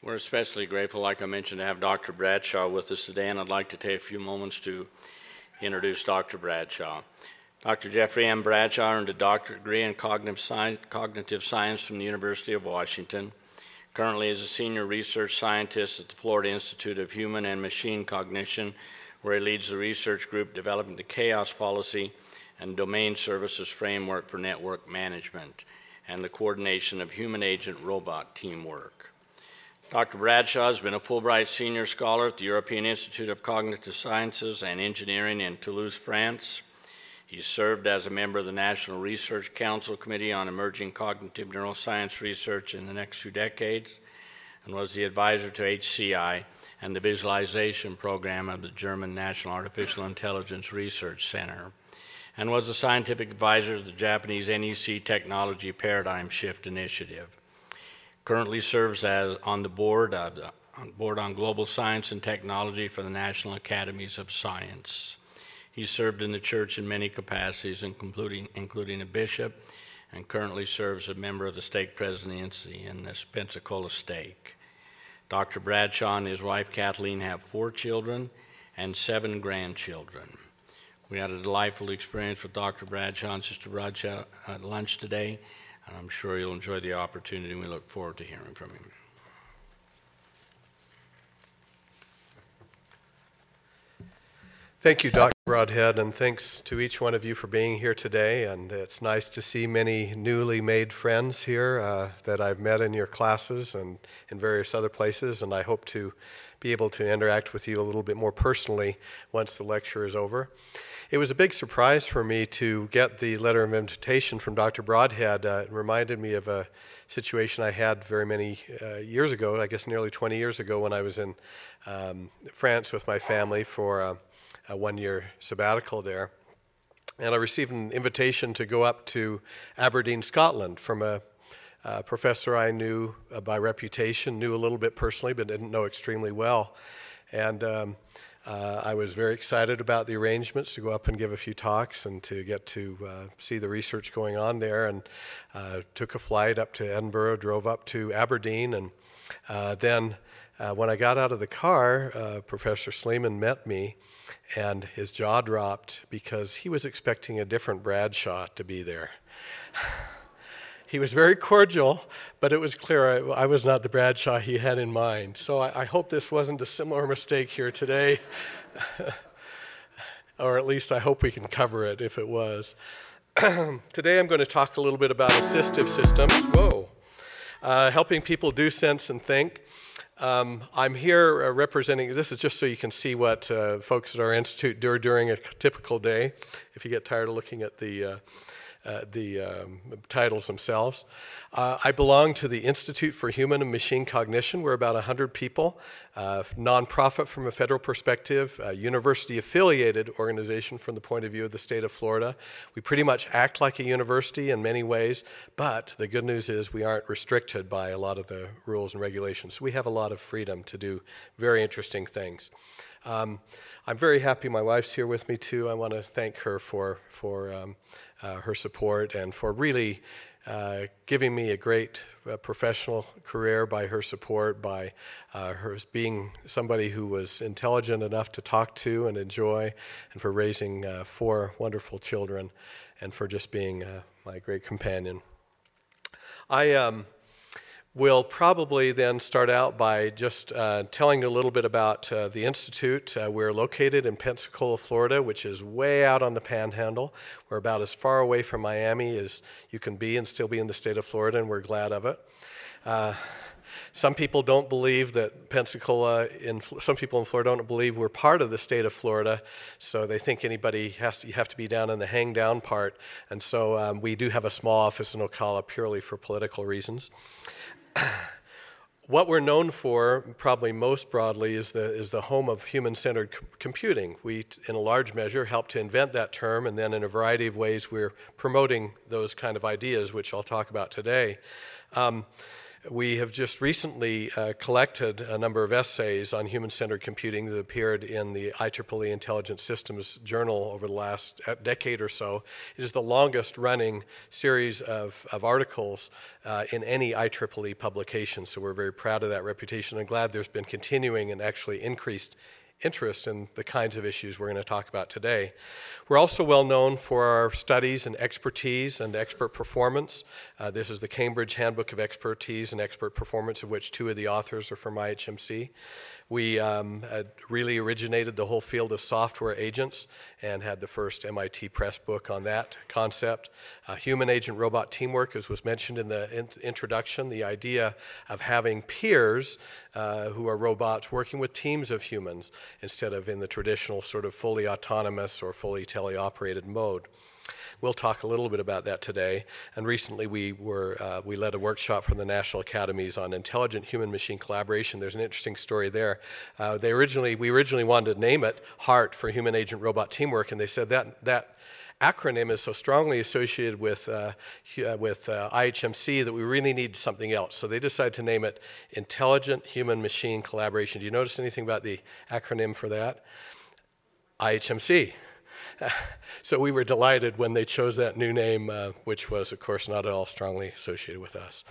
We're especially grateful, like I mentioned, to have Dr. Bradshaw with us today, and I'd like to take a few moments to introduce Dr. Bradshaw. Dr. Jeffrey M. Bradshaw earned a doctorate degree in cognitive science from the University of Washington. Currently is a senior research scientist at the Florida Institute of Human and Machine Cognition, where he leads the research group developing the CHAOS policy and domain services framework for network management and the coordination of human-agent-robot teamwork. Dr. Bradshaw has been a Fulbright Senior Scholar at the European Institute of Cognitive Sciences and Engineering in Toulouse, France. He served as a member of the National Research Council Committee on Emerging Cognitive Neuroscience Research in the next 2 decades and was the advisor to HCI and the visualization program of the German National Artificial Intelligence Research Center, and was a scientific advisor to the Japanese NEC Technology Paradigm Shift Initiative. Currently serves as on the board on Global Science and Technology for the National Academies of Science. He served in the church in many capacities, including a bishop, and currently serves as a member of the stake presidency in this Pensacola stake. Dr. Bradshaw and his wife Kathleen have 4 children and 7 grandchildren. We had a delightful experience with Dr. Bradshaw and Sister Bradshaw at lunch today, and I'm sure you'll enjoy the opportunity, and we look forward to hearing from him. Thank you, Dr. Broadhead, and thanks to each one of you for being here today. And it's nice to see many newly made friends here that I've met in your classes and in various other places, and I hope to be able to interact with you a little bit more personally once the lecture is over. It was a big surprise for me to get the letter of invitation from Dr. Broadhead. It reminded me of a situation I had very many years ago, I guess nearly 20 years ago, when I was in France with my family for a 1-year sabbatical there. And I received an invitation to go up to Aberdeen, Scotland from a professor I knew by reputation, knew a little bit personally, but didn't know extremely well. And I was very excited about the arrangements to go up and give a few talks and to get to see the research going on there, and took a flight up to Edinburgh, drove up to Aberdeen, and then when I got out of the car, Professor Sleeman met me, and his jaw dropped because he was expecting a different Bradshaw to be there. He was very cordial, but it was clear I was not the Bradshaw he had in mind. So I hope this wasn't a similar mistake here today, or at least I hope we can cover it if it was. Today I'm going to talk a little bit about assistive systems, helping people do, sense, and think. I'm here representing, this is just so you can see what folks at our institute do during a typical day, if you get tired of looking at the titles themselves. I belong to the Institute for Human and Machine Cognition. We're about 100 people, nonprofit from a federal perspective, a university-affiliated organization from the point of view of the state of Florida. We pretty much act like a university in many ways, but the good news is we aren't restricted by a lot of the rules and regulations. So we have a lot of freedom to do very interesting things. I'm very happy my wife's here with me too. I want to thank her for her support and for really giving me a great professional career by her support, by her being somebody who was intelligent enough to talk to and enjoy, and for raising 4 wonderful children, and for just being my great companion. We'll probably then start out by just telling a little bit about the Institute. We're located in Pensacola, Florida, which is way out on the Panhandle. We're about as far away from Miami as you can be and still be in the state of Florida, and we're glad of it. Some people don't believe that some people in Florida don't believe we're part of the state of Florida, so they think you have to be down in the hang down part. And so we do have a small office in Ocala purely for political reasons. What we're known for, probably most broadly, is the home of human-centered computing. We, in a large measure, helped to invent that term, and then in a variety of ways we're promoting those kind of ideas, which I'll talk about today. We have just recently collected a number of essays on human-centered computing that appeared in the IEEE Intelligent Systems Journal over the last decade or so. It is the longest-running series of articles in any IEEE publication, so we're very proud of that reputation and glad there's been continuing and actually increased interest in the kinds of issues we're going to talk about today. We're also well known for our studies and expertise and expert performance. This is the Cambridge Handbook of Expertise and Expert Performance, of which two of the authors are from IHMC. We really originated the whole field of software agents and had the first MIT Press book on that concept. Human agent robot teamwork, as was mentioned in the introduction, the idea of having peers who are robots working with teams of humans instead of in the traditional sort of fully autonomous or fully teleoperated mode. We'll talk a little bit about that today. And recently we led a workshop from the National Academies on intelligent human-machine collaboration. There's an interesting story there. We originally wanted to name it HART for Human Agent Robot Teamwork, and they said that acronym is so strongly associated with IHMC that we really need something else. So they decided to name it Intelligent Human-Machine Collaboration. Do you notice anything about the acronym for that? IHMC. So we were delighted when they chose that new name, which was, of course, not at all strongly associated with us.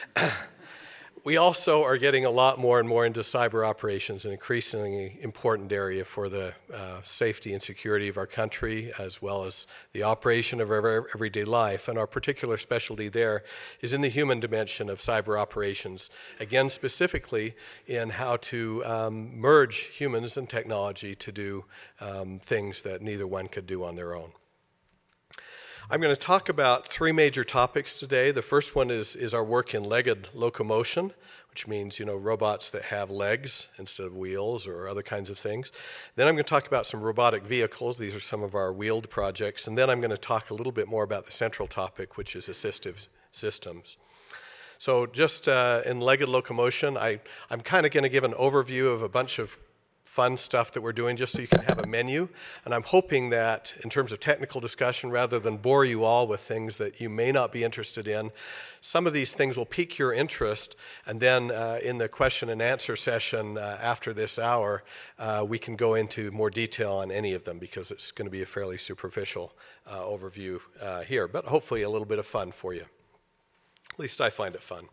We also are getting a lot more and more into cyber operations, an increasingly important area for the safety and security of our country, as well as the operation of our everyday life. And our particular specialty there is in the human dimension of cyber operations, again, specifically in how to merge humans and technology to do things that neither one could do on their own. I'm going to talk about three major topics today. The first one is our work in legged locomotion, which means, robots that have legs instead of wheels or other kinds of things. Then I'm going to talk about some robotic vehicles. These are some of our wheeled projects. And then I'm going to talk a little bit more about the central topic, which is assistive systems. So just in legged locomotion, I'm kind of going to give an overview of a bunch of fun stuff that we're doing just so you can have a menu. And I'm hoping that in terms of technical discussion, rather than bore you all with things that you may not be interested in, some of these things will pique your interest. And then in the question and answer session after this hour, we can go into more detail on any of them because it's going to be a fairly superficial overview here, but hopefully a little bit of fun for you. At least I find it fun.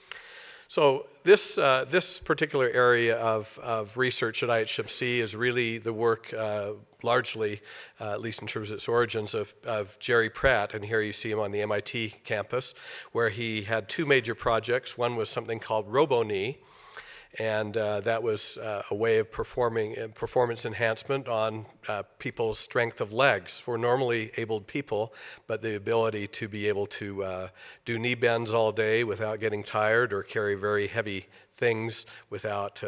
So this particular area of research at IHMC is really the work largely, at least in terms of its origins, of Jerry Pratt. And here you see him on the MIT campus, where he had two major projects. One was something called RoboKnee, and that was a way of performance enhancement on people's strength of legs for normally abled people, but the ability to be able to do knee bends all day without getting tired or carry very heavy things without,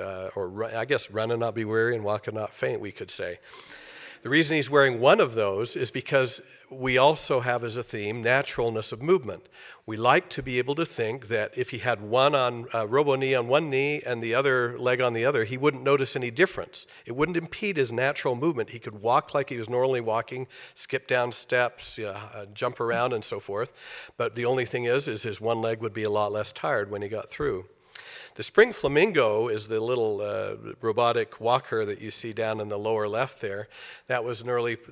run and not be weary and walk and not faint, we could say. The reason he's wearing one of those is because we also have as a theme naturalness of movement. We like to be able to think that if he had one on RoboKnee on one knee and the other leg on the other, he wouldn't notice any difference. It wouldn't impede his natural movement. He could walk like he was normally walking, skip down steps, jump around and so forth. But the only thing is his one leg would be a lot less tired when he got through. The Spring Flamingo is the little robotic walker that you see down in the lower left there. That was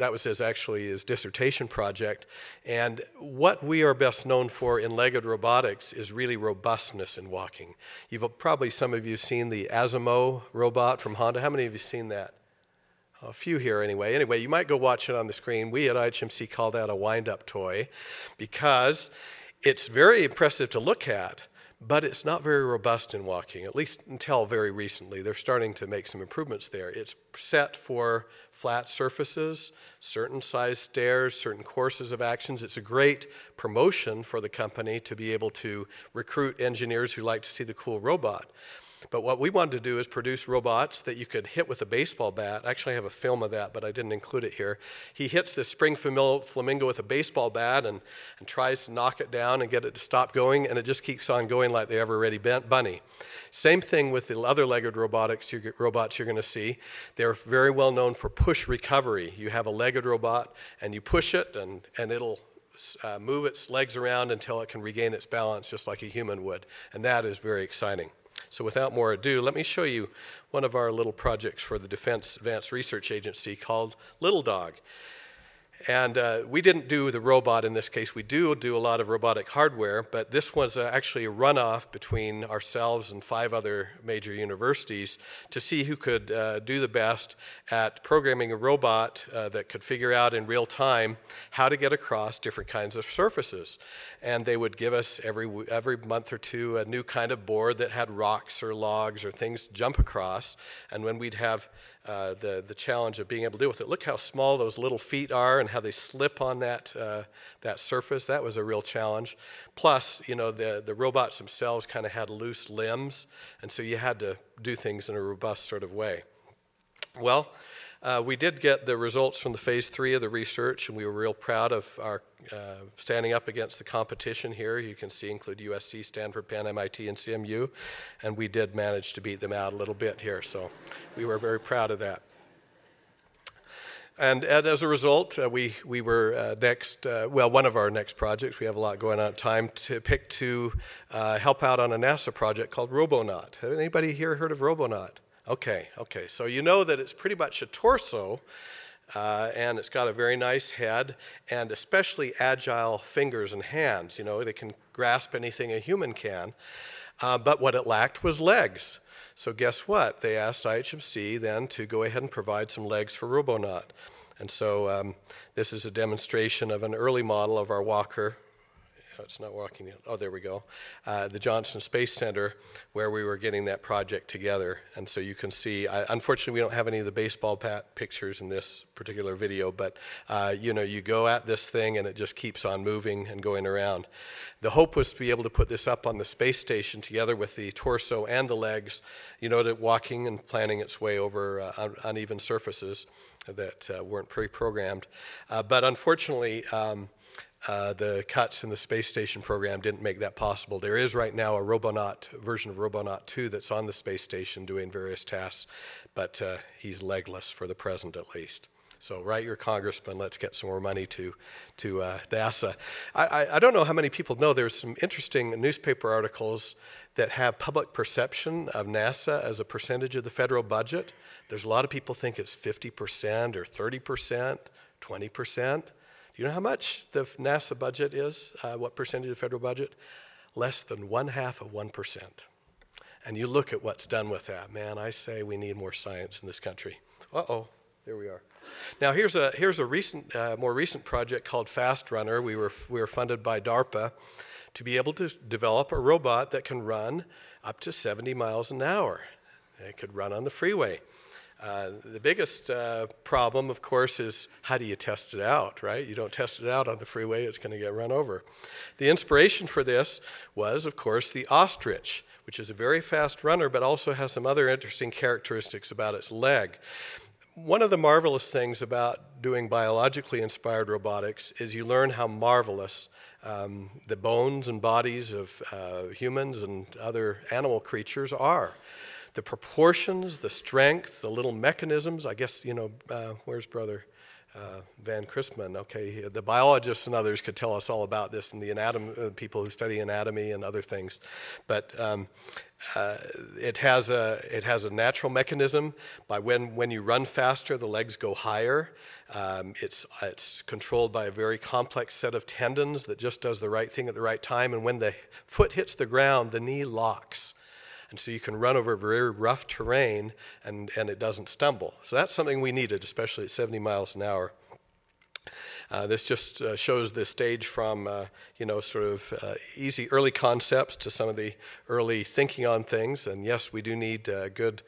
his dissertation project. And what we are best known for in legged robotics is really robustness in walking. Some of you seen the Asimo robot from Honda. How many of you seen that? A few here anyway. Anyway, you might go watch it on the screen. We at IHMC call that a wind-up toy because it's very impressive to look at, but it's not very robust in walking, at least until very recently. They're starting to make some improvements there. It's set for flat surfaces, certain size stairs, certain courses of actions. It's a great promotion for the company to be able to recruit engineers who like to see the cool robot. But what we wanted to do is produce robots that you could hit with a baseball bat. Actually, I have a film of that, but I didn't include it here. He hits the Spring Flamingo with a baseball bat and tries to knock it down and get it to stop going, and it just keeps on going like the ever-ready bunny. Same thing with the other legged robots you're going to see. They're very well known for push recovery. You have a legged robot, and you push it, and it'll move its legs around until it can regain its balance just like a human would. And that is very exciting. So without more ado, let me show you one of our little projects for the Defense Advanced Research Agency called Little Dog. And we didn't do the robot in this case. We do a lot of robotic hardware, but this was actually a runoff between ourselves and 5 other major universities to see who could do the best at programming a robot that could figure out in real time how to get across different kinds of surfaces. And they would give us every month or two a new kind of board that had rocks or logs or things to jump across. And when we'd have the challenge of being able to deal with it. Look how small those little feet are and how they slip on that surface. That was a real challenge. Plus, the robots themselves kind of had loose limbs, and so you had to do things in a robust sort of way. Well, we did get the results from the phase 3 of the research, and we were real proud of our standing up against the competition here. You can see include USC, Stanford, Penn, MIT, and CMU, and we did manage to beat them out a little bit here, so we were very proud of that. And as a result, we were one of our next projects, we have a lot going on at time, to pick to help out on a NASA project called Robonaut. Have anybody here heard of Robonaut? Okay, so you know that it's pretty much a torso, and it's got a very nice head and especially agile fingers and hands. They can grasp anything a human can, but what it lacked was legs. So guess what? They asked IHMC then to go ahead and provide some legs for Robonaut. And so this is a demonstration of an early model of our walker. It's not walking yet. Oh, there we go. The Johnson Space Center, where we were getting that project together. And so you can see, unfortunately, we don't have any of the baseball bat pictures in this particular video, but you go at this thing and it just keeps on moving and going around. The hope was to be able to put this up on the space station together with the torso and the legs, walking and planning its way over uneven surfaces that weren't pre-programmed. But unfortunately, the cuts in the space station program didn't make that possible. There is right now a Robonaut version of Robonaut 2 that's on the space station doing various tasks, but he's legless for the present at least. So write your congressman, let's get some more money to NASA. I don't know how many people know there's some interesting newspaper articles that have public perception of NASA as a percentage of the federal budget. There's a lot of people think it's 50% or 30%, 20%. Do you know how much the NASA budget is? What percentage of the federal budget? Less than 1/2%. And you look at what's done with that. Man, I say we need more science in this country. Uh-oh, there we are. Now here's a more recent project called Fast Runner. We were funded by DARPA to be able to develop a robot that can run up to 70 miles an hour. It could run on the freeway. The biggest problem, of course, is how do you test it out, right? You don't test it out on the freeway, it's going to get run over. The inspiration for this was, of course, the ostrich, which is a very fast runner, but also has some other interesting characteristics about its leg. One of the marvelous things about doing biologically inspired robotics is you learn how marvelous the bones and bodies of humans and other animal creatures are. The proportions, the strength, the little mechanisms. I guess, where's Brother Van Christman? Okay, the biologists and others could tell us all about this, and the people who study anatomy and other things. But it has a natural mechanism by when you run faster, the legs go higher. It's controlled by a very complex set of tendons that just does the right thing at the right time. And when the foot hits the ground, the knee locks. And so you can run over very rough terrain and it doesn't stumble. So that's something we needed, especially at 70 miles an hour. This just shows the stage from, easy early concepts to some of the early thinking on things. And yes, we do need good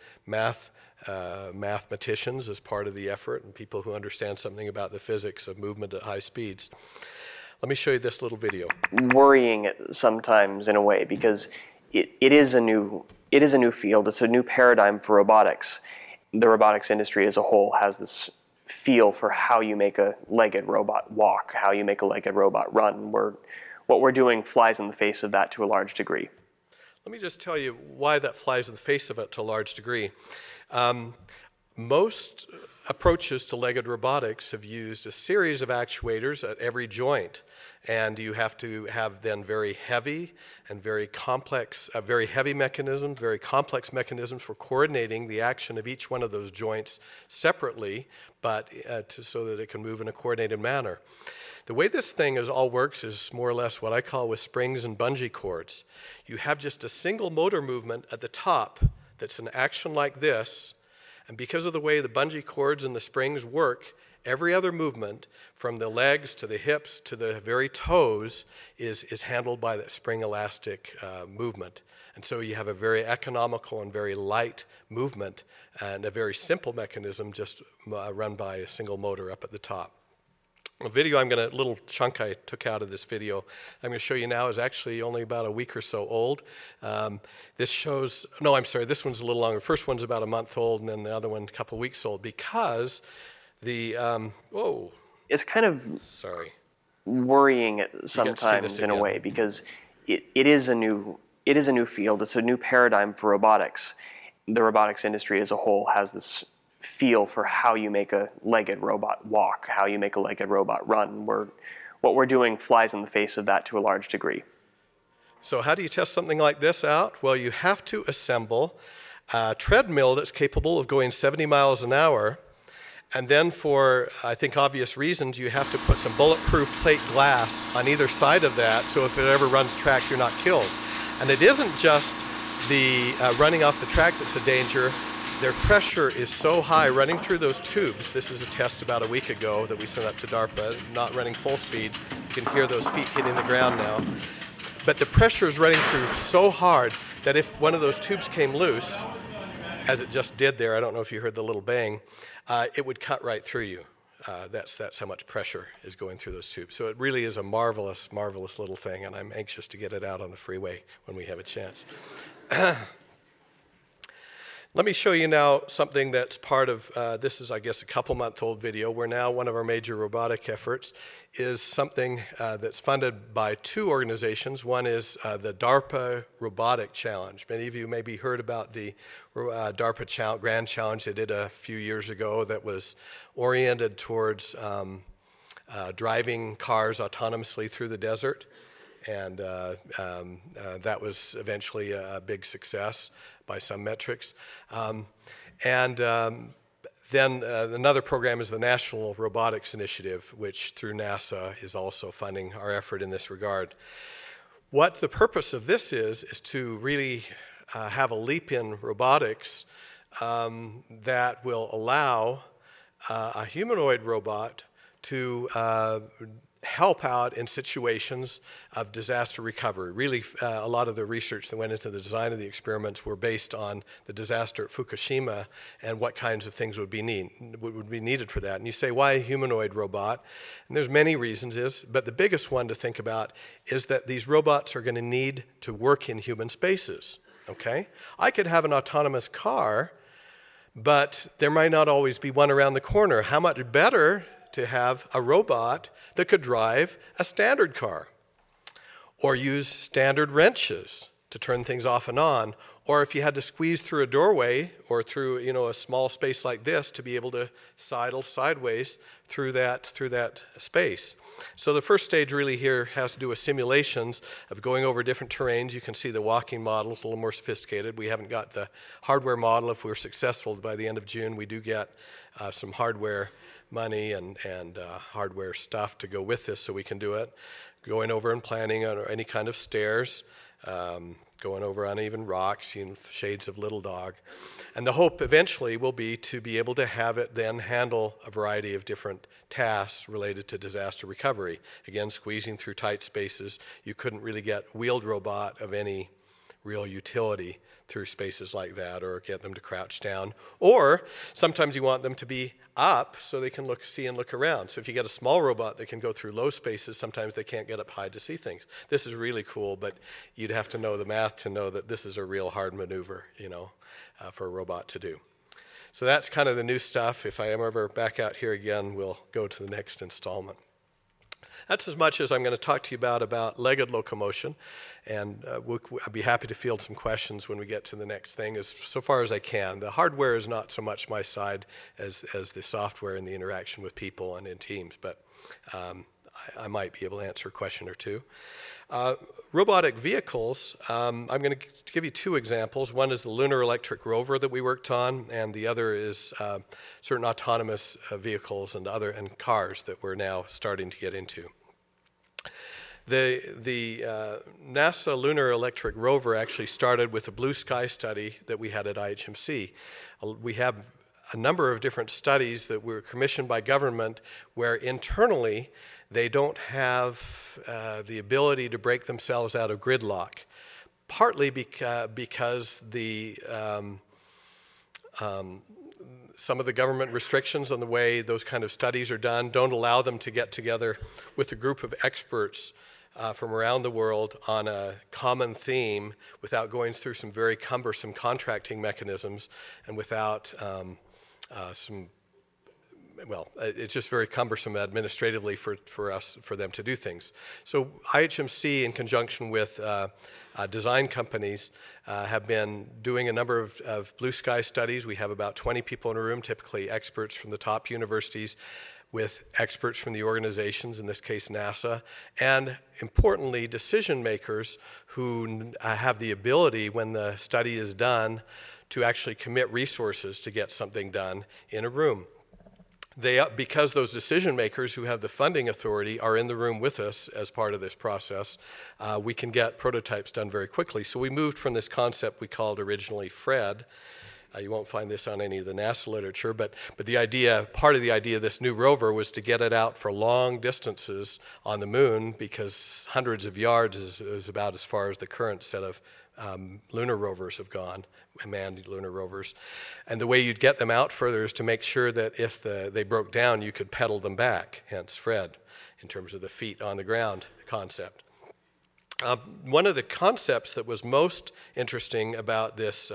mathematicians as part of the effort and people who understand something about the physics of movement at high speeds. Let me show you this little video. Worrying sometimes in a way because it is a new field. It's a new paradigm for robotics. The robotics industry as a whole has this feel for how you make a legged robot walk, how you make a legged robot run. What we're doing flies in the face of that to a large degree. Let me just tell you why that flies in the face of it to a large degree. Most approaches to legged robotics have used a series of actuators at every joint. And you have to have then very heavy and very complex, very heavy mechanisms, very complex mechanisms for coordinating the action of each one of those joints separately, but so that it can move in a coordinated manner. The way this thing all works is more or less what I call with springs and bungee cords. You have just a single motor movement at the top that's an action like this, and because of the way the bungee cords and the springs work, every other movement, from the legs to the hips to the very toes, is handled by that spring elastic movement. And so you have a very economical and very light movement and a very simple mechanism just run by a single motor up at the top. A little chunk I took out of this video I'm going to show you now is actually only about a week or so old. This one's a little longer. The first one's about a month old, and then the other one a couple weeks old, because it's kind of worrying sometimes in a way, because it is a new field. It's a new paradigm for robotics. The robotics industry as a whole has this feel for how you make a legged robot walk, how you make a legged robot run. What we're doing flies in the face of that to a large degree. So how do you test something like this out? Well, you have to assemble a treadmill that's capable of going 70 miles an hour. And then for, I think, obvious reasons, you have to put some bulletproof plate glass on either side of that, so if it ever runs track, you're not killed. And it isn't just the running off the track that's a danger. Their pressure is so high running through those tubes. This is a test about a week ago that we sent up to DARPA, not running full speed. You can hear those feet hitting the ground now. But the pressure is running through so hard that if one of those tubes came loose, as it just did there, I don't know if you heard the little bang, it would cut right through you. That's how much pressure is going through those tubes. So it really is a marvelous, marvelous little thing, and I'm anxious to get it out on the freeway when we have a chance. Let me show you now something that's part of, this is, I guess, a couple-month-old video, where now one of our major robotic efforts is something that's funded by two organizations. One is the DARPA Robotic Challenge. Many of you maybe heard about the DARPA Grand Challenge they did a few years ago that was oriented towards driving cars autonomously through the desert. And that was eventually a big success by some metrics. Then another program is the National Robotics Initiative, which through NASA is also funding our effort in this regard. What the purpose of this is to really have a leap in robotics that will allow a humanoid robot to help out in situations of disaster recovery. Really, a lot of the research that went into the design of the experiments were based on the disaster at Fukushima and what kinds of things would be needed for that. And you say, why a humanoid robot? And there's many reasons, but the biggest one to think about is that these robots are going to need to work in human spaces. Okay? I could have an autonomous car, but there might not always be one around the corner. How much better to have a robot that could drive a standard car, or use standard wrenches to turn things off and on, or if you had to squeeze through a doorway or through a small space like this, to be able to sidle sideways through that space. So the first stage really here has to do with simulations of going over different terrains. You can see the walking model is a little more sophisticated. We haven't got the hardware model. If we're successful by the end of June, we do get some hardware money and hardware stuff to go with this so we can do it. Going over and planning on any kind of stairs, going over uneven rocks, shades of little dog. And the hope eventually will be to be able to have it then handle a variety of different tasks related to disaster recovery. Again, squeezing through tight spaces. You couldn't really get wheeled robot of any real utility through spaces like that, or get them to crouch down. Or sometimes you want them to be up so they can see and look around. So if you get a small robot that can go through low spaces, sometimes they can't get up high to see things. This is really cool, but you'd have to know the math to know that this is a real hard maneuver, for a robot to do. So that's kind of the new stuff. If I am ever back out here again, we'll go to the next installment. That's as much as I'm going to talk to you about legged locomotion, and I'd be happy to field some questions when we get to the next thing, so far as I can. The hardware is not so much my side as the software and the interaction with people and in teams, but I might be able to answer a question or two. Robotic vehicles, I'm going to give you two examples. One is the Lunar Electric Rover that we worked on, and the other is certain autonomous vehicles and cars that we're now starting to get into. The NASA Lunar Electric Rover actually started with a blue sky study that we had at IHMC. We have a number of different studies that were commissioned by government where internally they don't have the ability to break themselves out of gridlock, partly because some of the government restrictions on the way those kind of studies are done don't allow them to get together with a group of experts from around the world on a common theme without going through some very cumbersome contracting mechanisms and without it's just very cumbersome administratively for them to do things. So IHMC, in conjunction with design companies, have been doing a number of blue sky studies. We have about 20 people in a room, typically experts from the top universities, with experts from the organizations, in this case NASA, and importantly, decision makers who have the ability, when the study is done, to actually commit resources to get something done in a room. Because those decision makers who have the funding authority are in the room with us as part of this process, we can get prototypes done very quickly. So we moved from this concept we called originally FRED. You won't find this on any of the NASA literature, but part of the idea of this new rover was to get it out for long distances on the moon, because hundreds of yards is about as far as the current set of lunar rovers have gone, manned lunar rovers. And the way you'd get them out further is to make sure that if they broke down, you could pedal them back, hence FRED, in terms of the feet on the ground concept. One of the concepts that was most interesting about this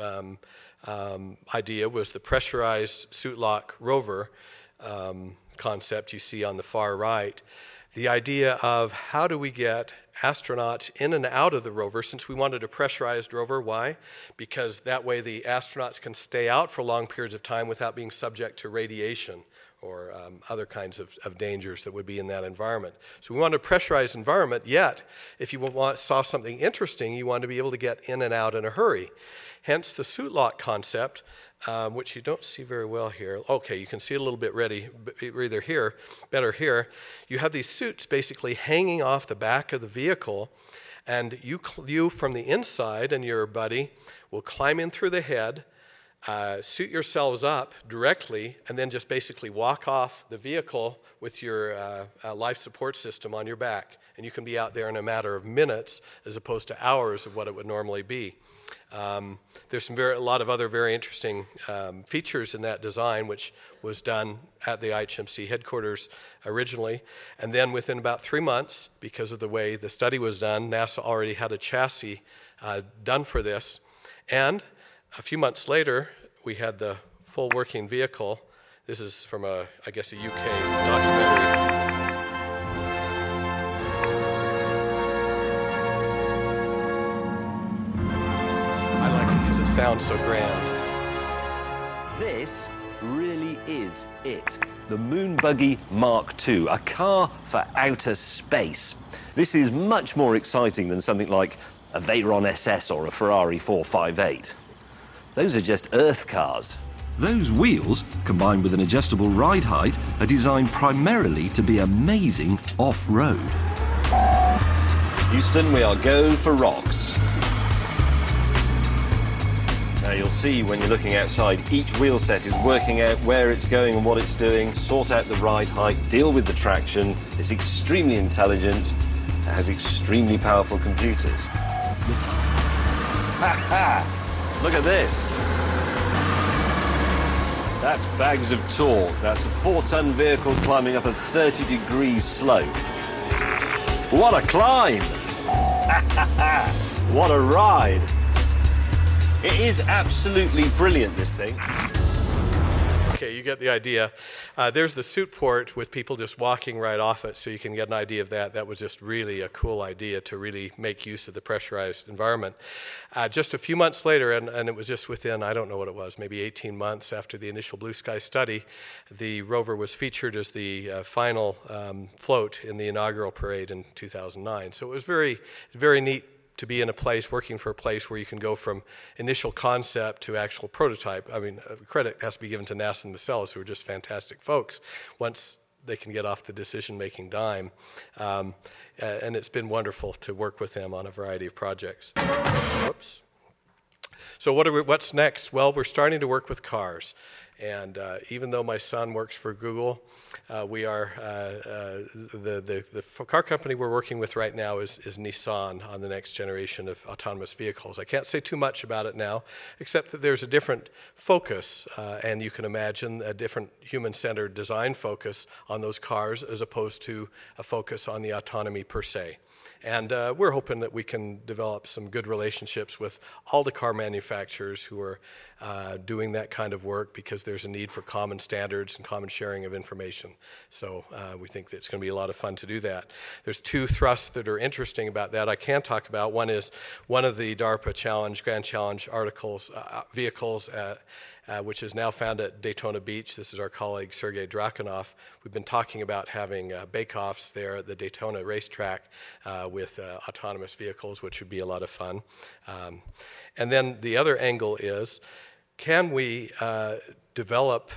idea was the pressurized suit lock rover concept you see on the far right. The idea of how do we get astronauts in and out of the rover, since we wanted a pressurized rover. Why? Because that way the astronauts can stay out for long periods of time without being subject to radiation or other kinds of dangers that would be in that environment. So we wanted a pressurized environment, yet if you saw something interesting, you wanted to be able to get in and out in a hurry. Hence the suit lock concept, which you don't see very well here. Okay, you can see it a little bit better here. You have these suits basically hanging off the back of the vehicle, and you from the inside and your buddy will climb in through the head, suit yourselves up directly, and then just basically walk off the vehicle with your life support system on your back. And you can be out there in a matter of minutes as opposed to hours of what it would normally be. There's a lot of other very interesting features in that design, which was done at the IHMC headquarters originally. And then within about 3 months, because of the way the study was done, NASA already had a chassis done for this. And a few months later, we had the full working vehicle. This is from a UK documentary. It sounds so grand. This really is it. The Moon Buggy Mark II, a car for outer space. This is much more exciting than something like a Veyron SS or a Ferrari 458. Those are just Earth cars. Those wheels, combined with an adjustable ride height, are designed primarily to be amazing off-road. Houston, we are go for rocks. Now you'll see when you're looking outside, each wheel set is working out where it's going and what it's doing, sort out the ride height, deal with the traction. It's extremely intelligent. It has extremely powerful computers. Look at this. That's bags of torque. That's a 4-ton vehicle climbing up a 30-degree slope. What a climb! What a ride! It is absolutely brilliant, this thing. Okay, you get the idea. There's the suit port with people just walking right off it, so you can get an idea of that. That was just really a cool idea to really make use of the pressurized environment. Just a few months later, and it was just within, I don't know what it was, maybe 18 months after the initial Blue Sky study, the rover was featured as the final float in the inaugural parade in 2009. So it was very, very neat to be in a place, working for a place where you can go from initial concept to actual prototype. I mean, credit has to be given to NASA and Marcellus, who are just fantastic folks, once they can get off the decision-making dime. And it's been wonderful to work with them on a variety of projects. Whoops. So what's next? Well, we're starting to work with cars. And even though my son works for Google, we are the car company we're working with right now is Nissan on the next generation of autonomous vehicles. I can't say too much about it now, except that there's a different focus, and you can imagine a different human-centered design focus on those cars as opposed to a focus on the autonomy per se. And we're hoping that we can develop some good relationships with all the car manufacturers who are doing that kind of work, because there's a need for common standards and common sharing of information. So we think that it's going to be a lot of fun to do that. There's two thrusts that are interesting about that I can talk about. One is one of the DARPA Challenge, Grand Challenge vehicles, which is now found at Daytona Beach. This is our colleague Sergei Drakunov. We've been talking about having bake-offs there at the Daytona racetrack with autonomous vehicles, which would be a lot of fun. And then the other angle is, can we develop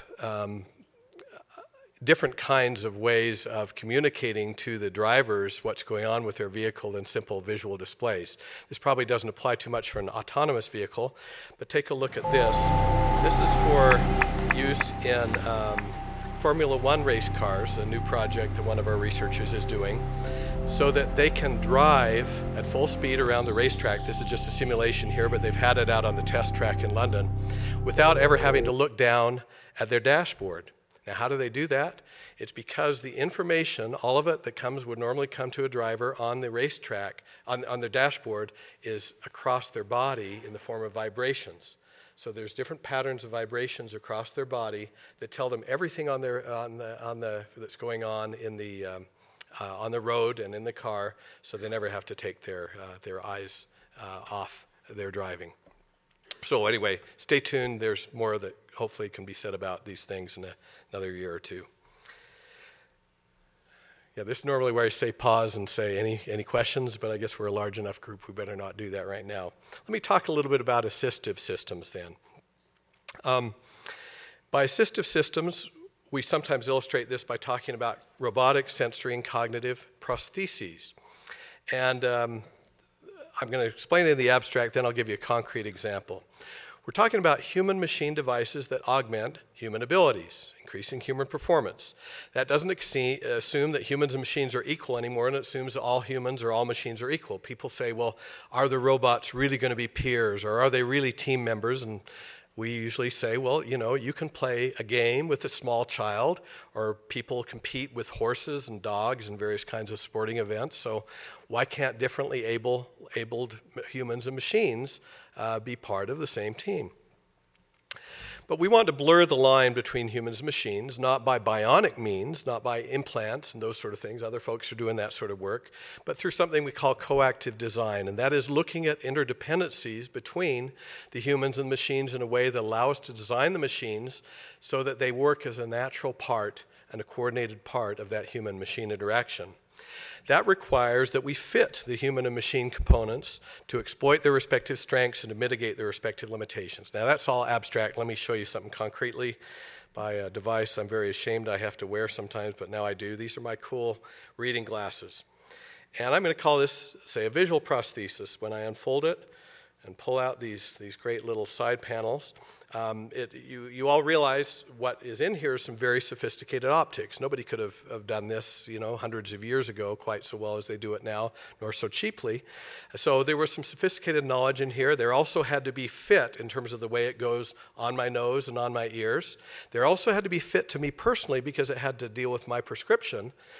different kinds of ways of communicating to the drivers what's going on with their vehicle than simple visual displays. This probably doesn't apply too much for an autonomous vehicle, but take a look at this. This is for use in Formula One race cars, a new project that one of our researchers is doing, so that they can drive at full speed around the racetrack. This is just a simulation here, but they've had it out on the test track in London without ever having to look down at their dashboard. Now, how do they do that? It's because the information, all of it that would normally come to a driver on the racetrack, on their dashboard, is across their body in the form of vibrations. So there's different patterns of vibrations across their body that tell them everything that's going on in on the road and in the car, so they never have to take their eyes off their driving. So anyway, stay tuned. There's more that hopefully can be said about these things in another year or two. Yeah, this is normally where I say pause and say any questions, but I guess we're a large enough group, we better not do that right now. Let me talk a little bit about assistive systems then. By assistive systems, we sometimes illustrate this by talking about robotic, sensory, and cognitive prostheses. And I'm going to explain it in the abstract, then I'll give you a concrete example. We're talking about human-machine devices that augment human abilities, increasing human performance. That doesn't assume that humans and machines are equal anymore, and it assumes that all humans or all machines are equal. People say, well, are the robots really going to be peers, or are they really team members? And we usually say, well, you can play a game with a small child, or people compete with horses and dogs and various kinds of sporting events. So why can't differently abled humans and machines be part of the same team? But we want to blur the line between humans and machines, not by bionic means, not by implants and those sort of things. Other folks are doing that sort of work, but through something we call coactive design, and that is looking at interdependencies between the humans and machines in a way that allow us to design the machines so that they work as a natural part and a coordinated part of that human-machine interaction. That requires that we fit the human and machine components to exploit their respective strengths and to mitigate their respective limitations. Now, that's all abstract. Let me show you something concretely by a device I'm very ashamed I have to wear sometimes, but now I do. These are my cool reading glasses. And I'm going to call this, say, a visual prosthesis. When I unfold it and pull out these great little side panels, you all realize what is in here is some very sophisticated optics. Nobody could have done this, hundreds of years ago quite so well as they do it now, nor so cheaply. So there was some sophisticated knowledge in here. There also had to be fit in terms of the way it goes on my nose and on my ears. There also had to be fit to me personally because it had to deal with my prescription.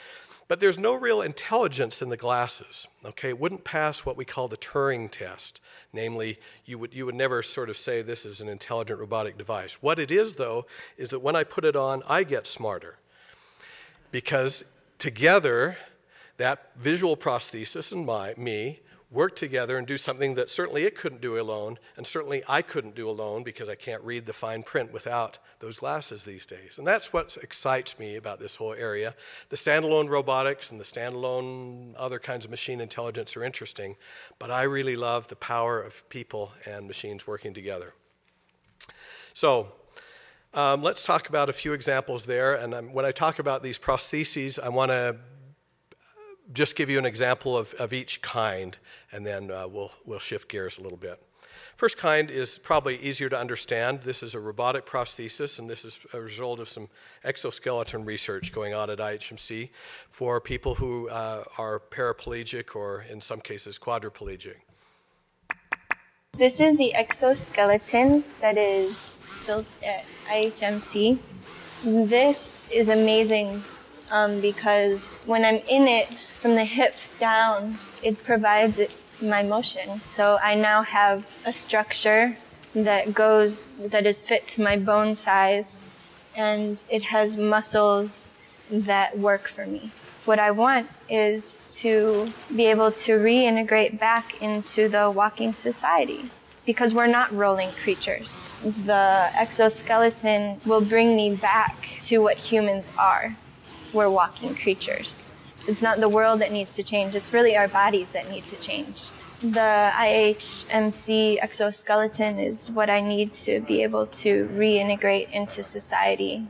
But there's no real intelligence in the glasses, okay? It wouldn't pass what we call the Turing test. Namely, you would never sort of say this is an intelligent robotic device. What it is, though, is that when I put it on, I get smarter. Because together, that visual prosthesis and me work together and do something that certainly it couldn't do alone, and certainly I couldn't do alone because I can't read the fine print without those glasses these days. And that's what excites me about this whole area. The standalone robotics and the standalone other kinds of machine intelligence are interesting, but I really love the power of people and machines working together. So let's talk about a few examples there. And when I talk about these prostheses, I want to just give you an example of each kind, and then we'll shift gears a little bit. First kind is probably easier to understand. This is a robotic prosthesis, and this is a result of some exoskeleton research going on at IHMC for people who are paraplegic or, in some cases, quadriplegic. This is the exoskeleton that is built at IHMC. This is amazing because when I'm in it, from the hips down, it provides my motion. So I now have a structure that is fit to my bone size, and it has muscles that work for me. What I want is to be able to reintegrate back into the walking society, because we're not rolling creatures. The exoskeleton will bring me back to what humans are. We're walking creatures. It's not the world that needs to change, it's really our bodies that need to change. The IHMC exoskeleton is what I need to be able to reintegrate into society.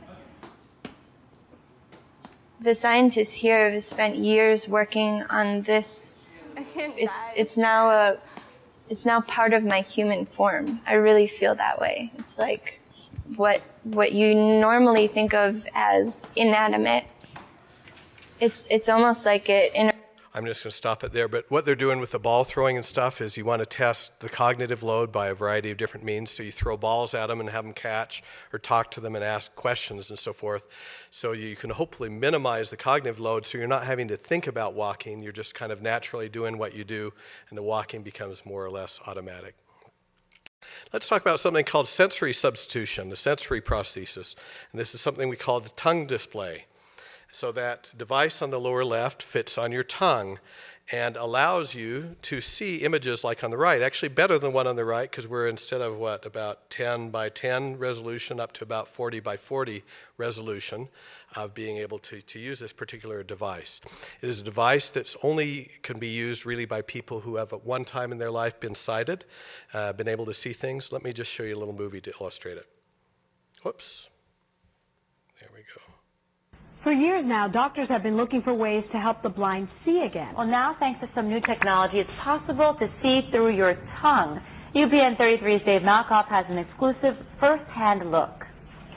The scientists here have spent years working on this. It's now part of my human form. I really feel that way. It's like what you normally think of as inanimate. It's almost like I'm just going to stop it there, but what they're doing with the ball throwing and stuff is you want to test the cognitive load by a variety of different means. So you throw balls at them and have them catch, or talk to them and ask questions and so forth. So you can hopefully minimize the cognitive load so you're not having to think about walking. You're just kind of naturally doing what you do, and the walking becomes more or less automatic. Let's talk about something called sensory substitution, the sensory prosthesis. And this is something we call the tongue display. So that device on the lower left fits on your tongue and allows you to see images like on the right, actually better than one on the right, because we're instead of about 10 by 10 resolution up to about 40 by 40 resolution of being able to use this particular device. It is a device that's only can be used really by people who have at one time in their life been sighted, been able to see things. Let me just show you a little movie to illustrate it. Whoops. There we go. For years now, doctors have been looking for ways to help the blind see again. Well, now, thanks to some new technology, it's possible to see through your tongue. UPN 33's Dave Malkoff has an exclusive first-hand look.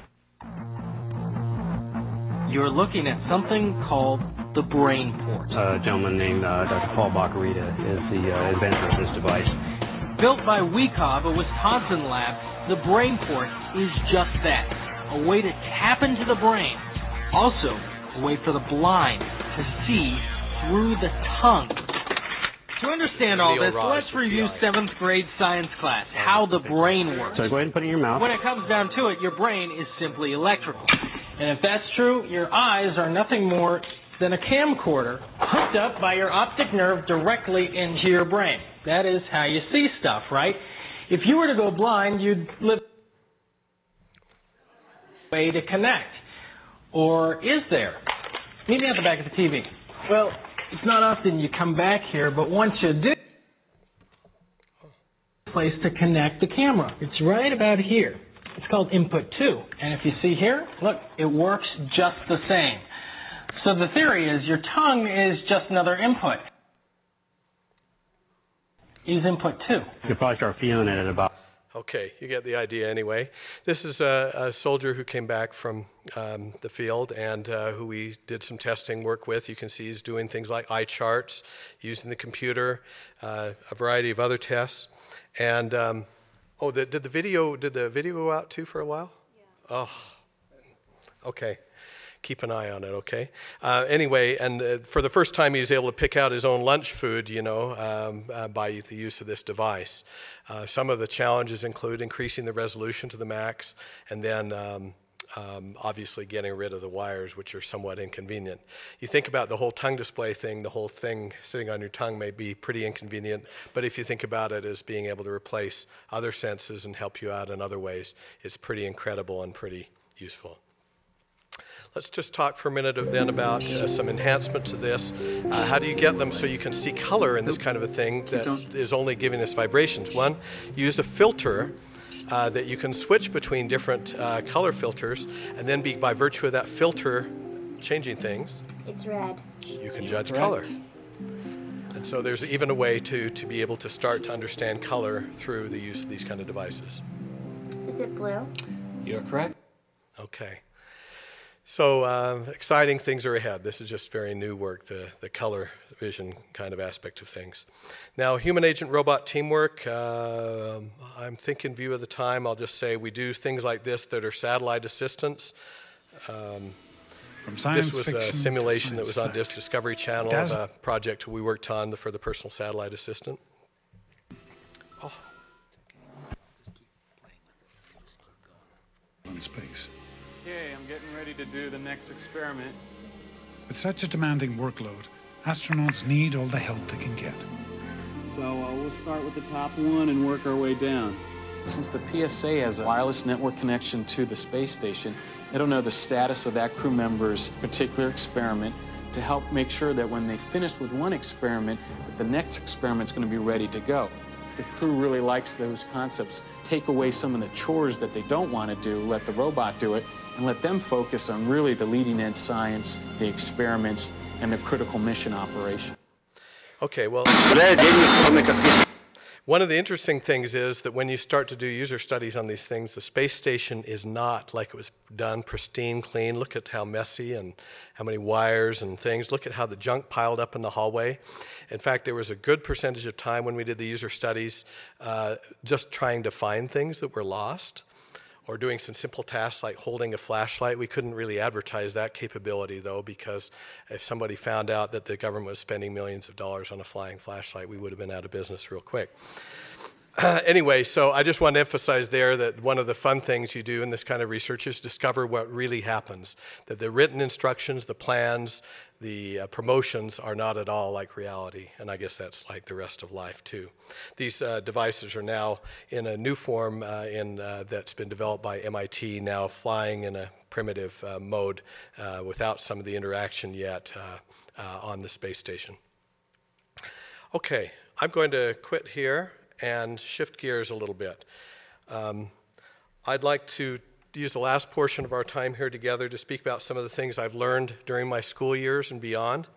You're looking at something called the brain port. A gentleman named Dr. Paul Baccarita is the inventor of this device. Built by WeCov, a Wisconsin lab, the brain port is just that, a way to tap into the brain. Also, a way for the blind to see through the tongue. To understand all this, let's review 7th grade science class, how the brain works. So go ahead and put it in your mouth. When it comes down to it, your brain is simply electrical. And if that's true, your eyes are nothing more than a camcorder hooked up by your optic nerve directly into your brain. That is how you see stuff, right? If you were to go blind, you'd live a way to connect. Or is there? Meet me at the back of the TV. Well, it's not often you come back here, but once you do, place to connect the camera. It's right about here. It's called input 2. And if you see here, look, it works just the same. So the theory is your tongue is just another input. Use input 2. You'll probably start feeling it at about... Okay, you get the idea anyway. This is a soldier who came back from the field and who we did some testing work with. You can see he's doing things like eye charts, using the computer, a variety of other tests. And did the video go out too for a while? Yeah. Oh, okay. keep an eye on it, okay? Anyway, and for the first time, he was able to pick out his own lunch food, by the use of this device. Some of the challenges include increasing the resolution to the max, and then obviously getting rid of the wires, which are somewhat inconvenient. You think about the whole tongue display thing, the whole thing sitting on your tongue may be pretty inconvenient, but if you think about it as being able to replace other senses and help you out in other ways, it's pretty incredible and pretty useful. Let's just talk for a minute then about some enhancement to this. How do you get them so you can see color in this kind of a thing that is only giving us vibrations? One, use a filter that you can switch between different color filters, and then by virtue of that filter changing things, it's red. You can judge color. And so there's even a way to be able to start to understand color through the use of these kind of devices. Is it blue? You're correct. Okay. So exciting things are ahead. This is just very new work, the color vision kind of aspect of things. Now, human agent robot teamwork, I'm thinking in view of the time, I'll just say we do things like this that are satellite assistance. This was a simulation that was on Discovery Channel of a project we worked on for the personal satellite assistant. Oh. In space. Okay, I'm getting ready to do the next experiment. With such a demanding workload, astronauts need all the help they can get. So we'll start with the top one and work our way down. Since the PSA has a wireless network connection to the space station, it'll know the status of that crew member's particular experiment to help make sure that when they finish with one experiment, that the next experiment's going to be ready to go. The crew really likes those concepts. Take away some of the chores that they don't want to do, let the robot do it, and let them focus on really the leading edge science, the experiments, and the critical mission operation. Okay, well, one of the interesting things is that when you start to do user studies on these things, the space station is not like it was done, pristine, clean. Look at how messy and how many wires and things. Look at how the junk piled up in the hallway. In fact, there was a good percentage of time when we did the user studies just trying to find things that were lost, or doing some simple tasks like holding a flashlight. We couldn't really advertise that capability, though, because if somebody found out that the government was spending millions of dollars on a flying flashlight, we would have been out of business real quick. Anyway, so I just want to emphasize there that one of the fun things you do in this kind of research is discover what really happens, that the written instructions, the plans, the promotions are not at all like reality, and I guess that's like the rest of life too. These devices are now in a new form that's been developed by MIT, now flying in a primitive mode without some of the interaction yet on the space station. Okay, I'm going to quit here and shift gears a little bit. I'd like to use the last portion of our time here together to speak about some of the things I've learned during my school years and beyond.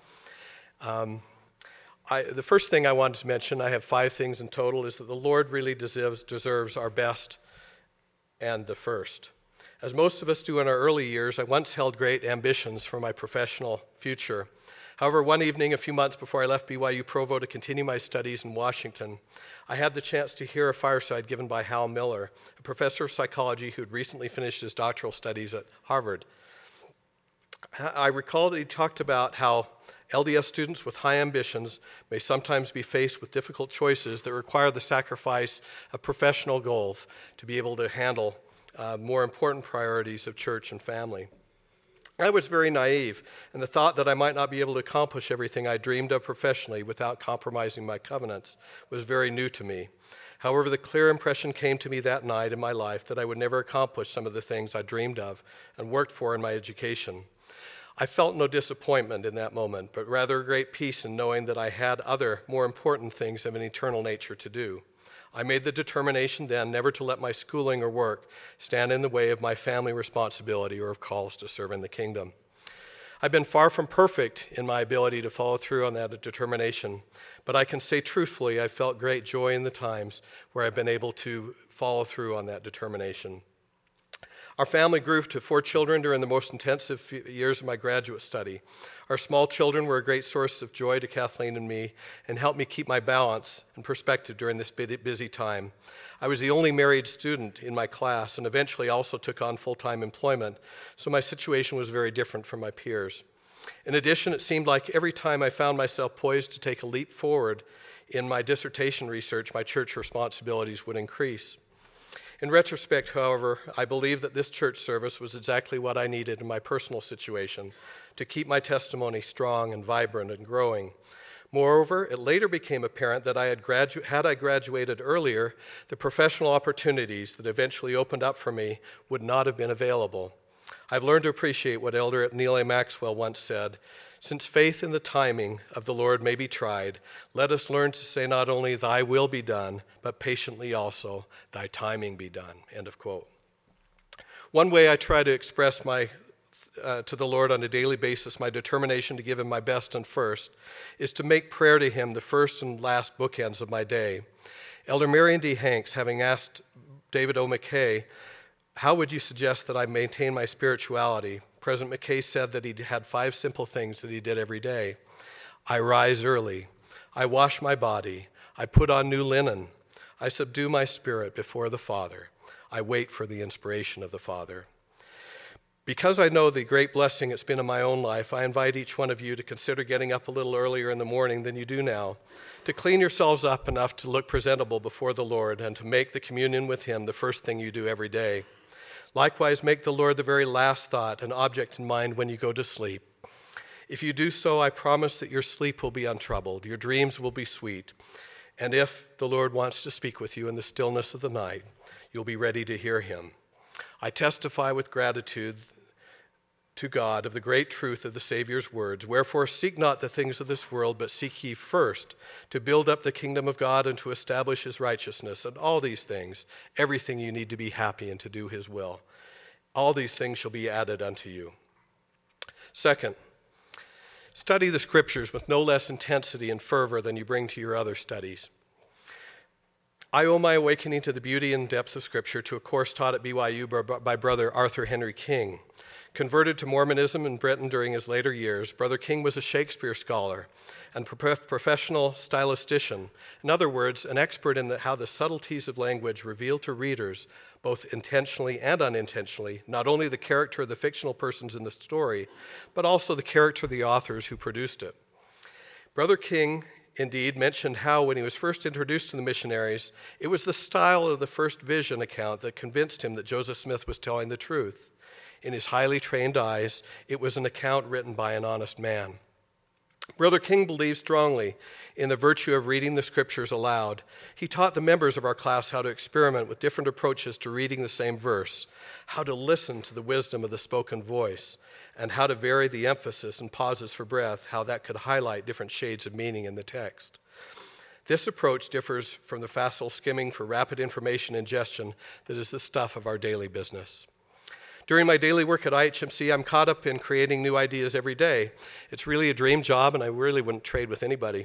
The first thing I wanted to mention, I have 5 things in total, is that the Lord really deserves our best and the first. As most of us do in our early years, I once held great ambitions for my professional future. However, one evening, a few months before I left BYU Provo to continue my studies in Washington, I had the chance to hear a fireside given by Hal Miller, a professor of psychology who had recently finished his doctoral studies at Harvard. I recall that he talked about how LDS students with high ambitions may sometimes be faced with difficult choices that require the sacrifice of professional goals to be able to handle more important priorities of church and family. I was very naive, and the thought that I might not be able to accomplish everything I dreamed of professionally without compromising my covenants was very new to me. However, the clear impression came to me that night in my life that I would never accomplish some of the things I dreamed of and worked for in my education. I felt no disappointment in that moment, but rather a great peace in knowing that I had other, more important things of an eternal nature to do. I made the determination then never to let my schooling or work stand in the way of my family responsibility or of calls to serve in the kingdom. I've been far from perfect in my ability to follow through on that determination, but I can say truthfully I've felt great joy in the times where I've been able to follow through on that determination. Our family grew to 4 children during the most intensive years of my graduate study. Our small children were a great source of joy to Kathleen and me and helped me keep my balance and perspective during this busy time. I was the only married student in my class and eventually also took on full-time employment, so my situation was very different from my peers. In addition, it seemed like every time I found myself poised to take a leap forward in my dissertation research, my church responsibilities would increase. In retrospect, however, I believe that this church service was exactly what I needed in my personal situation to keep my testimony strong and vibrant and growing. Moreover, it later became apparent that had I graduated earlier, the professional opportunities that eventually opened up for me would not have been available. I've learned to appreciate what Elder Neal A. Maxwell once said, "Since faith in the timing of the Lord may be tried, let us learn to say not only, 'Thy will be done,' but patiently also, 'Thy timing be done.'" End of quote. One way I try to express to the Lord on a daily basis my determination to give Him my best and first is to make prayer to Him the first and last bookends of my day. Elder Marion D. Hanks, having asked David O. McKay, "How would you suggest that I maintain my spirituality?" President McKay said that he had 5 simple things that he did every day. I rise early. I wash my body. I put on new linen. I subdue my spirit before the Father. I wait for the inspiration of the Father. Because I know the great blessing it's been in my own life, I invite each one of you to consider getting up a little earlier in the morning than you do now, to clean yourselves up enough to look presentable before the Lord and to make the communion with Him the first thing you do every day. Likewise, make the Lord the very last thought and object in mind when you go to sleep. If you do so, I promise that your sleep will be untroubled, your dreams will be sweet, and if the Lord wants to speak with you in the stillness of the night, you'll be ready to hear Him. I testify with gratitude to God of the great truth of the Savior's words. Wherefore, seek not the things of this world, but seek ye first to build up the kingdom of God and to establish His righteousness. And all these things, everything you need to be happy and to do His will, all these things shall be added unto you. Second, study the Scriptures with no less intensity and fervor than you bring to your other studies. I owe my awakening to the beauty and depth of Scripture to a course taught at BYU by Brother Arthur Henry King. Converted to Mormonism in Britain during his later years, Brother King was a Shakespeare scholar and professional stylistician. In other words, an expert in how the subtleties of language reveal to readers, both intentionally and unintentionally, not only the character of the fictional persons in the story, but also the character of the authors who produced it. Brother King, indeed, mentioned how when he was first introduced to the missionaries, it was the style of the first vision account that convinced him that Joseph Smith was telling the truth. In his highly trained eyes, it was an account written by an honest man. Brother King believed strongly in the virtue of reading the Scriptures aloud. He taught the members of our class how to experiment with different approaches to reading the same verse, how to listen to the wisdom of the spoken voice, and how to vary the emphasis and pauses for breath, how that could highlight different shades of meaning in the text. This approach differs from the facile skimming for rapid information ingestion that is the stuff of our daily business. During my daily work at IHMC, I'm caught up in creating new ideas every day. It's really a dream job, and I really wouldn't trade with anybody.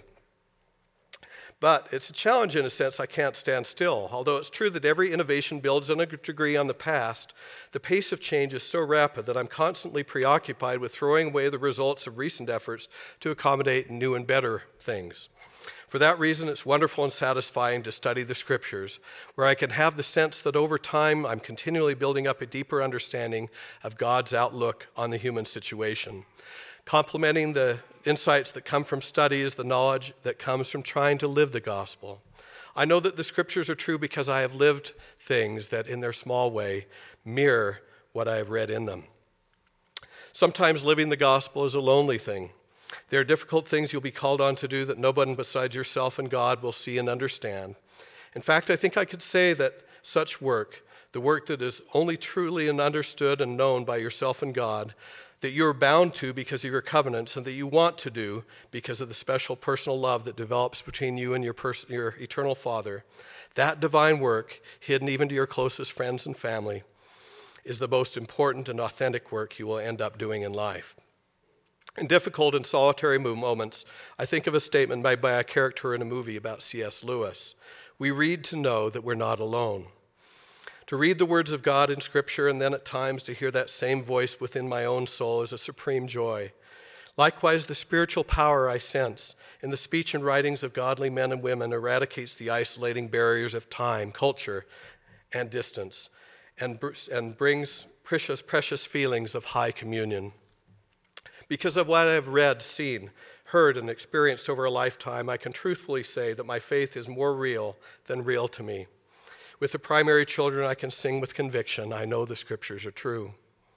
But it's a challenge in a sense I can't stand still. Although it's true that every innovation builds in a degree on the past, the pace of change is so rapid that I'm constantly preoccupied with throwing away the results of recent efforts to accommodate new and better things. For that reason, it's wonderful and satisfying to study the Scriptures, where I can have the sense that over time I'm continually building up a deeper understanding of God's outlook on the human situation. Complementing the insights that come from study is the knowledge that comes from trying to live the gospel. I know that the Scriptures are true because I have lived things that, in their small way, mirror what I have read in them. Sometimes living the gospel is a lonely thing. There are difficult things you'll be called on to do that nobody besides yourself and God will see and understand. In fact, I think I could say that such work, the work that is only truly understood and known by yourself and God, that you're bound to because of your covenants and that you want to do because of the special personal love that develops between you and your eternal Father, that divine work, hidden even to your closest friends and family, is the most important and authentic work you will end up doing in life. In difficult and solitary moments, I think of a statement made by a character in a movie about C.S. Lewis. We read to know that we're not alone. To read the words of God in Scripture and then at times to hear that same voice within my own soul is a supreme joy. Likewise, the spiritual power I sense in the speech and writings of godly men and women eradicates the isolating barriers of time, culture, and distance, and brings precious feelings of high communion. Because of what I have read, seen, heard, and experienced over a lifetime, I can truthfully say that my faith is more real than real to me. With the primary children, I can sing with conviction. I know the Scriptures are true.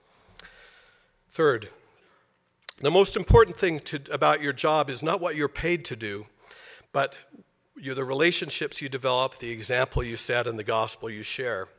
Third, the most important thing about your job is not what you're paid to do, but the relationships you develop, the example you set, and the gospel you share.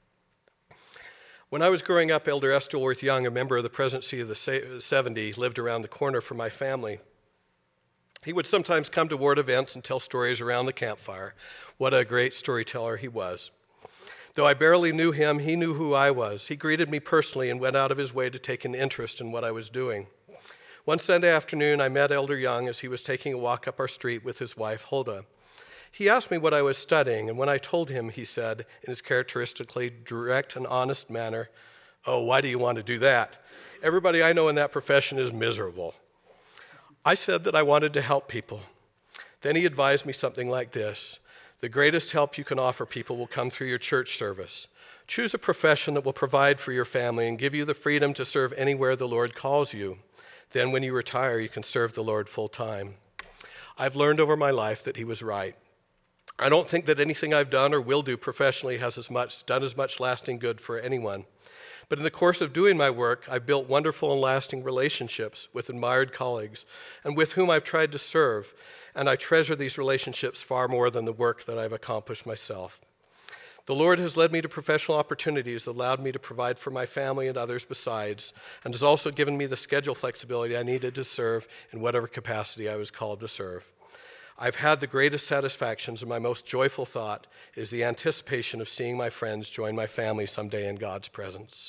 When I was growing up, Elder Estleworth Young, a member of the Presidency of the 70, lived around the corner from my family. He would sometimes come to ward events and tell stories around the campfire. What a great storyteller he was. Though I barely knew him, he knew who I was. He greeted me personally and went out of his way to take an interest in what I was doing. One Sunday afternoon, I met Elder Young as he was taking a walk up our street with his wife, Huldah. He asked me what I was studying, and when I told him, he said, in his characteristically direct and honest manner, "Oh, why do you want to do that? Everybody I know in that profession is miserable." I said that I wanted to help people. Then he advised me something like this: the greatest help you can offer people will come through your church service. Choose a profession that will provide for your family and give you the freedom to serve anywhere the Lord calls you. Then when you retire, you can serve the Lord full time. I've learned over my life that he was right. I don't think that anything I've done or will do professionally has done as much lasting good for anyone. But in the course of doing my work, I've built wonderful and lasting relationships with admired colleagues and with whom I've tried to serve, and I treasure these relationships far more than the work that I've accomplished myself. The Lord has led me to professional opportunities that allowed me to provide for my family and others besides, and has also given me the schedule flexibility I needed to serve in whatever capacity I was called to serve. I've had the greatest satisfactions, and my most joyful thought is the anticipation of seeing my friends join my family someday in God's presence.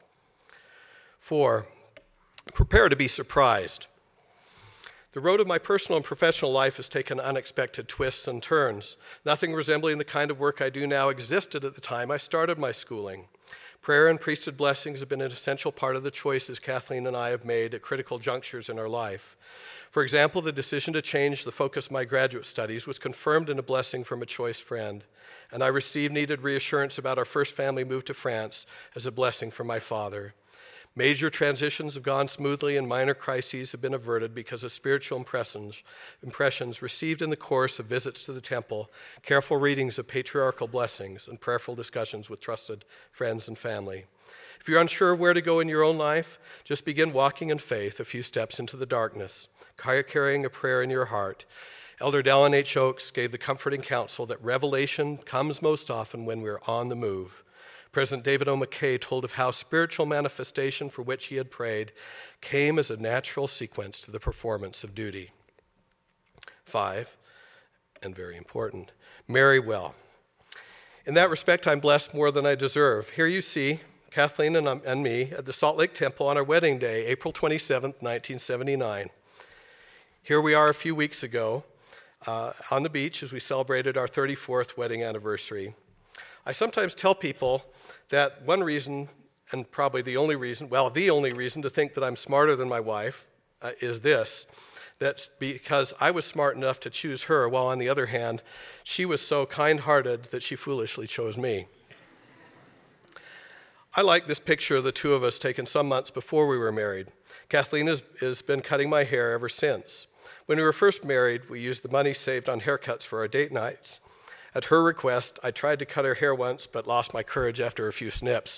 4, prepare to be surprised. The road of my personal and professional life has taken unexpected twists and turns. Nothing resembling the kind of work I do now existed at the time I started my schooling. Prayer and priesthood blessings have been an essential part of the choices Kathleen and I have made at critical junctures in our life. For example, the decision to change the focus of my graduate studies was confirmed in a blessing from a choice friend, and I received needed reassurance about our first family move to France as a blessing from my father. Major transitions have gone smoothly and minor crises have been averted because of spiritual impressions received in the course of visits to the temple, careful readings of patriarchal blessings, and prayerful discussions with trusted friends and family. If you're unsure of where to go in your own life, just begin walking in faith a few steps into the darkness, carrying a prayer in your heart. Elder Dallin H. Oaks gave the comforting counsel that revelation comes most often when we're on the move. President David O. McKay told of how spiritual manifestation for which he had prayed came as a natural sequence to the performance of duty. 5, and very important, marry well. In that respect, I'm blessed more than I deserve. Here you see Kathleen and me at the Salt Lake Temple on our wedding day, April 27th, 1979. Here we are a few weeks ago on the beach as we celebrated our 34th wedding anniversary. I sometimes tell people that one reason, and probably the only reason to think that I'm smarter than my wife is this: that's because I was smart enough to choose her, while on the other hand, she was so kind-hearted that she foolishly chose me. I like this picture of the two of us taken some months before we were married. Kathleen has been cutting my hair ever since. When we were first married, we used the money saved on haircuts for our date nights. At her request, I tried to cut her hair once, but lost my courage after a few snips.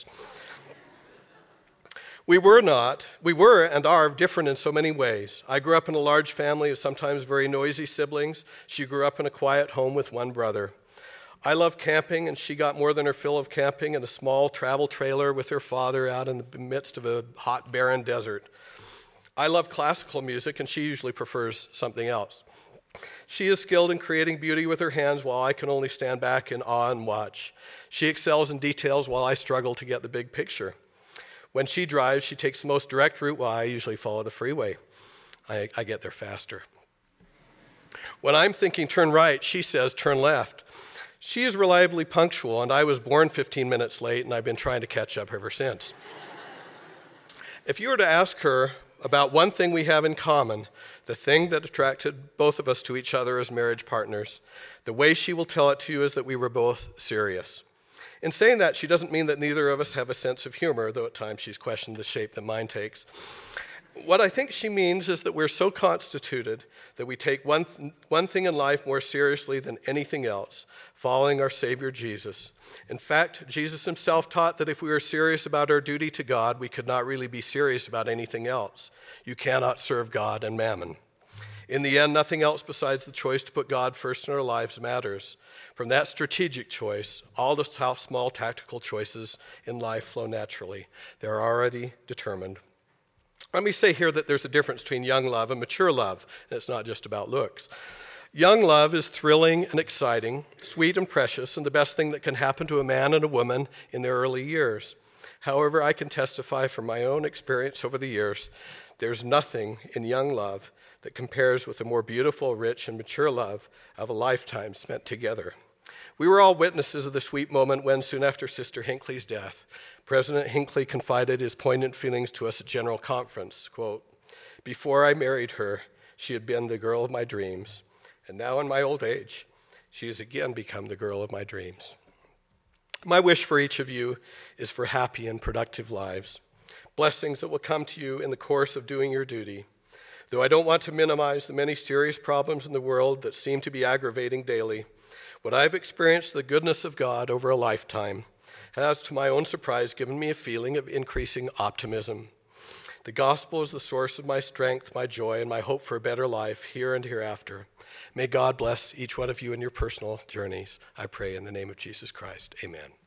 We were and are different in so many ways. I grew up in a large family of sometimes very noisy siblings. She grew up in a quiet home with one brother. I love camping, and she got more than her fill of camping in a small travel trailer with her father out in the midst of a hot, barren desert. I love classical music, and she usually prefers something else. She is skilled in creating beauty with her hands, while I can only stand back in awe and watch. She excels in details, while I struggle to get the big picture. When she drives, she takes the most direct route, while I usually follow the freeway. I get there faster. When I'm thinking turn right, she says turn left. She is reliably punctual, and I was born 15 minutes late, and I've been trying to catch up ever since. If you were to ask her about one thing we have in common, the thing that attracted both of us to each other as marriage partners, the way she will tell it to you is that we were both serious. In saying that, she doesn't mean that neither of us have a sense of humor, though at times she's questioned the shape that mine takes. What I think she means is that we're so constituted that we take one thing in life more seriously than anything else, following our Savior Jesus. In fact, Jesus himself taught that if we were serious about our duty to God, we could not really be serious about anything else. You cannot serve God and mammon. In the end, nothing else besides the choice to put God first in our lives matters. From that strategic choice, all the small tactical choices in life flow naturally. They're already determined. Let me say here that there's a difference between young love and mature love, and it's not just about looks. Young love is thrilling and exciting, sweet and precious, and the best thing that can happen to a man and a woman in their early years. However, I can testify from my own experience over the years, there's nothing in young love that compares with the more beautiful, rich, and mature love of a lifetime spent together. We were all witnesses of the sweet moment when, soon after Sister Hinckley's death, President Hinckley confided his poignant feelings to us at General Conference, quote, "Before I married her, she had been the girl of my dreams, and now in my old age, she has again become the girl of my dreams." My wish for each of you is for happy and productive lives, blessings that will come to you in the course of doing your duty. Though I don't want to minimize the many serious problems in the world that seem to be aggravating daily, what I've experienced the goodness of God over a lifetime has, to my own surprise, given me a feeling of increasing optimism. The gospel is the source of my strength, my joy, and my hope for a better life here and hereafter. May God bless each one of you in your personal journeys. I pray in the name of Jesus Christ. Amen.